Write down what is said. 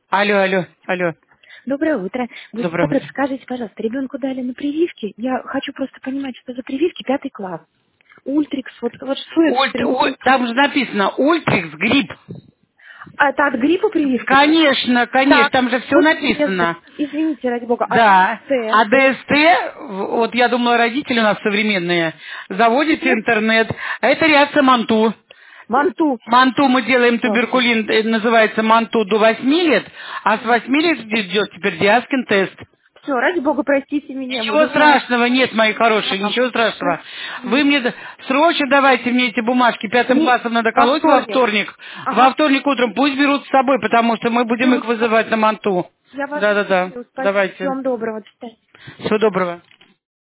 Алло, алло, алло. Доброе утро. Будьте Доброе добры, утро. скажите, пожалуйста, ребенку дали на прививки. Я хочу просто понимать, что за прививки 5 класс. Ультрикс, вот что это за прививки? Там же написано Ультрикс грипп. А это от гриппа прививки, да? Конечно, конечно, Так, там же все вот мне, написано. извините, ради бога, а Да. ДСТ? А ДСТ, вот я думала, родители у нас современные, заводите Нет? интернет, а это реакция Манту. Манту. Манту мы делаем Ясно. туберкулин, называется Манту до 8 лет, а с 8 лет идет теперь Диаскин тест. Все, ради бога, простите меня, Ничего буду знать. страшного нет, мои хорошие, Ага. ничего страшного. Вы Спасибо. мне срочно давайте мне эти бумажки, пятым Не, классом надо во колоть во вторник. вторник. Во Ага. вторник утром пусть берут с собой, потому что мы будем их Берут. вызывать на манту. Я вас Да-да-да, благодарю. Спасибо. давайте. Всем доброго. До свидания. Всего доброго.